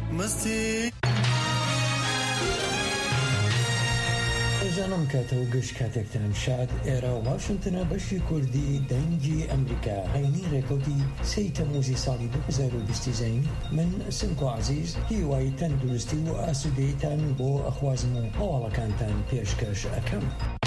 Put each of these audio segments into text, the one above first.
مستی جانم کاتە و گەشت کاتێکتان شاد ئێرە واشنگتنە بەشی کوردی دەنگی ئەمریکا هەینی ڕێکەوتی سەی تەمموزی ساڵی 2020 زین من سمکۆ عزیز هیوای تەندروستی و ئاسودەیتان بۆ ئەخوازم و هەواڵەکانتان پێشکەش ئەەکەم.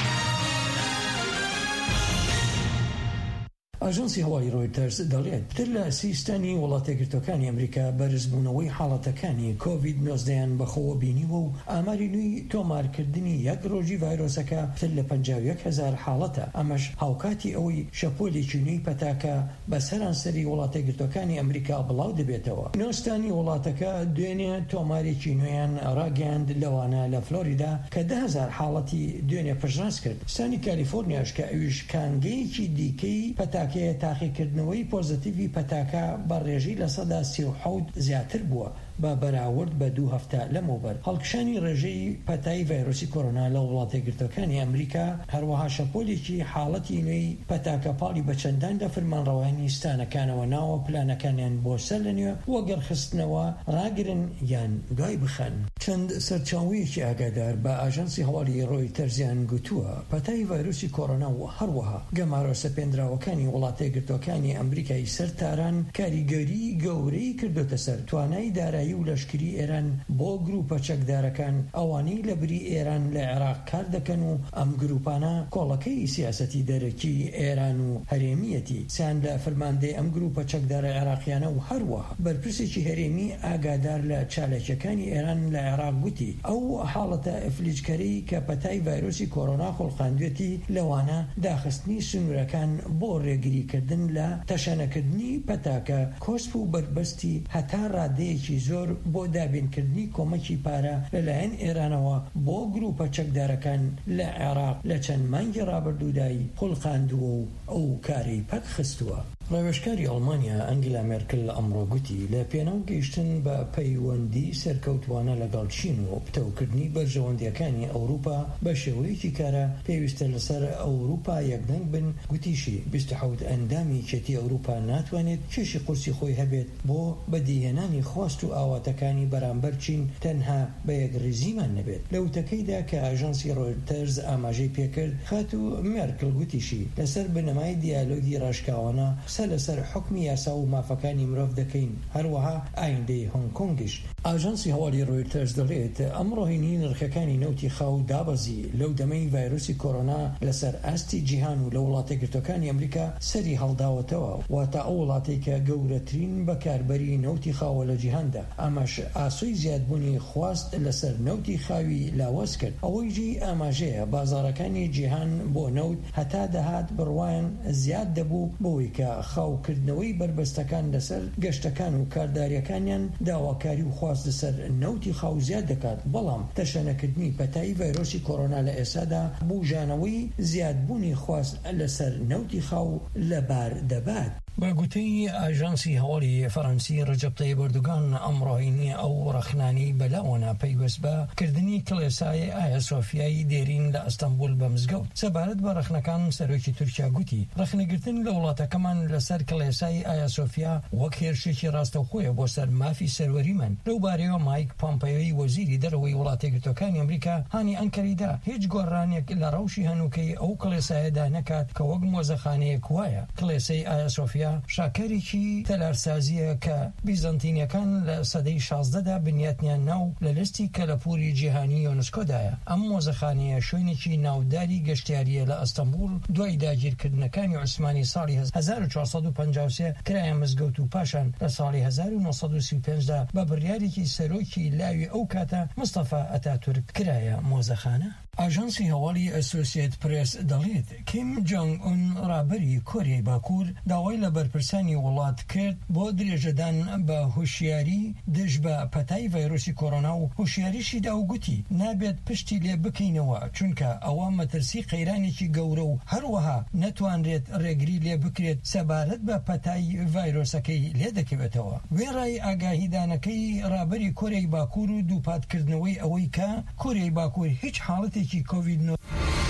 ئاژانسی هەوایی ڕۆیتەرز دەڵێت تر لە سیستانی وڵاتە یەکگرتووەکانی ئەمریکا بەرزبوونەوەی حاڵەتەکانی کۆڤید-19 بەخۆوە بینیوە و ئاماری نوێی تۆمارکردنی یەک ڕۆژی ڤایرۆسەکە تر لە 51,000 حاڵەتە. ئەمەش هاوکاتی ئەوەی شەپۆلێکی نوێی پەتاکە بە سەرانسەری وڵاتە یەکگرتووەکانی ئەمریکا بڵاو دەبێتەوە. نوێستانی وڵاتەکە دوێنێ تۆمارێکی نوێیان ڕاگەیاند لەوانە لە فلۆریدا کە 10,000 حاڵەتی دوێنێ پژڕاست کرد. سانی کالیفۆرنیاش کە ئەویش کانگەیەکی دیکەی پەتاکە تاقیکردنەوەی پۆزتیڤی پەتاکە بە ڕێژی لە 37 زیاتر بووە بە بەراورد بە 2 هەفتە لەمەوبەر. هەڵکشانی ڕێژەی پەتای ڤایرۆسی کۆرۆنا لە وڵاتە یەکگرتووەکانی ئەمریکا هەروەها شەپۆلێکی حاڵەتی نوێی پەتاکە پاڵی بە چەنداندا فەرمانڕەوایانی ستانەکانەوە ناوە پلانەکانیان بۆ سەر لەنوێ وەگەڕخستنەوە ڕاگرن یان دوای بخەن. چەند سەرچاوەیەکی ئاگادار بە ئاژانسی هەواڵی ڕۆیتەرزیان گوتووە پەتای ڤایرۆسی کۆرۆنا و هەروەها گەمارە سەپێنراوەکانی وڵاتە یەکگرتووەکانی ئەمریکای سەرتاران کاریگەری گەورەی کردوتە سەر توانای دارایی و لەشکری ئێران بۆ گروپە چەکدارەکان ئەوانەی لە بری ئێران لە عێراق کار دەکەن و ئەم گروپانە کۆڵەکەی سیاسەتی دەرەکی ئێران و هەرێمیەتی سیان لە فەرماندەی ئەم گروپە چەکدارە عێراقیانە و هەروەها بەرپرسێکی هەرێمی ئاگادار لە چالێکیەکانی ئێران لە عێراق گوتی ئەو حاڵەتە ئەفلیجکەرەی کە پەتای ڤایرۆسی کۆرۆنا خۆڵقاندوێتی لەوانە داخستنی سنوورەکان بۆ ڕێگریکردن لە تەشەنەکردنی پەتاکە کۆسپ و بربەستی هەتا ڕادەیەکی زۆر بۆ دابینکردنی کۆمەکی پارە لەلایەن ئێرانەوە بۆ گروپە چەکدارەکان لە عێراق لە چەند مانگی ڕابردوودایی خۆڵقاندووە و ئەو کاری پەک خستووە. ڕێوەشکاری ئەڵمانیا ئەنگلا مێرکل ئەمڕۆ گوتی لە پێناو گەیشتن بە پەیوەندی سەرکەوتوانە لەگەڵ چین و پتەوکردنی بەرژەوەندیەکانی ئەوروپا بە شێوەیەکی کارە پێویستە لەسەر ئەوروپا یەکدەنگ بن. گوتیشی 27 ئەندامی کێتی ئەوروپا ناتوانێت کێشی قورسی خۆی هەبێت بۆ بەدیهێنانی خواست و ئاواتەکانی بەرامبەر چین تەنها بە یەکڕێزیمان نەبێت. لە وتەکەیدا کە ئاژانسی ڕۆیتەرز ئاماژەی پێکرد خات و مێرکل گوتیشی لەسەر بنەمای دیالۆگی ڕاشکاوانە لەسەر حکمی یاسا و مافەکانی مرۆڤ دەکەین هەروەها ئایندەی هۆنگکۆنگیش. ئاژانسی هەواڵی ڕۆیتەرز دەڵێت ئەمڕۆهینی نرخەکانی نەوتی خاو دابەزی لەو دەمەی ڤایرۆسی کۆرۆنا لەسەر ئاستی جیهان و لە وڵاتە یەکگرتووەکانی ئەمریکا سەری هەڵداوەتەوە واتە ئەو وڵاتەی کە گەورەترین بەکاربەری نەوتی خاوە لە جیهاندا. ئەمەش ئاسوی زیادبوونی خواست لەسەر نەوتی خاوی لاوەز کرد. ئەوەیژی ئاماژەیە بازاڕەکانی جیهان بۆ نەوت هەتا دەهات بڕوایان زیاد دەبوو بۆی کە خاوکردنەوەی بربەستەکان لەسەر گەشتەکان و کارداریەکانیان داواکاری و خواست لەسەر نەوتی خاو زیاد دەکات. بەڵام تەشەنەکردنی پەتایی ڤایرۆسی کۆرۆنا لە ئێسادا بوژانەوەی زیادبوونی خواست لەسەر نەوتی خاو لەبار دەبات. بە گوتەی ئاژانسی هەواڵی فەڕەنسی ڕەجەب تەیب ئەردوغان ئەمڕۆهینی ئەو ڕەخنانی بەلاوانە پەیوەست بە کردنی کڵێسای ئایا سۆفیایی دێرین لە ئەستەمبول بە مزگەوت. سەبارەت بە ڕەخنەکان سەرۆکی تورکیا گوتی ڕەخنەگرتن لە وڵاتەکەمان لەسەر کڵێسای ئایا سۆفیا وەک هێرشێکی ڕاستەوخۆیە بۆ سەر مافی سەروەریمان. لەو بارەیەوە مایک پۆمپیۆی وەزیری دەرەوەی وڵاتە یەکگرتووەکانی ئەمریکا هانی ئەنکەریدا هیچ گۆڕانێک لە ڕەوشی هەنووکەی ئەو کڵێسایەدا نەکات کە وەک مۆزەخانەیەک وایە. کڵێسەی ئایا سۆفیا شاکەرێکی تەلارسازیە کە بیزەنتینیەکان لە سەدەی 16دا بنیاتنیان ناو لە لەستی کەلەپوری جیهانی یۆنسکۆدایە. ئەم مۆزەخانەیە شوێنێکی ناوداری گەشتیاریە لە ئەستەمبول دوای داگیرکردنەکانی عوسمانی ساڵی 1453 کرایە مزگەوت و پاشان لە ساڵی 1935دا بە بڕیارێکی سەرۆکی لاوی ئەو کاتە مستەفا ئەتاتورک کرایە مۆزەخانە. ئاژانسی هەواڵی ئەسۆسیێت پرێس دەڵێت کیم جۆنگ ئون ڕابەری کۆریای باکوور داوای لە بەرپرسانی وڵات کرد بۆ درێژەدان بە هوشیاری دژ بە پەتای ڤایرۆسی کۆرۆنا و هوشیاریشیدا و گوتی نابێت پشتی لێ بکەینەوە چونکە ئەوە مەترسی قەیرانێکی گەورە و هەروەها نەتوانرێت ڕێگری لێ بکرێت سەبارەت بە پەتای ڤایرۆسەکەی لێ دەکەوێتەوە. وێڕای ئاگاهیدانەکەی ڕابەری کۆریای باکوور و دووپاتکردنەوەی ئەوەی کە کۆریای باکوور هیچ حاڵەتێکی کۆڤید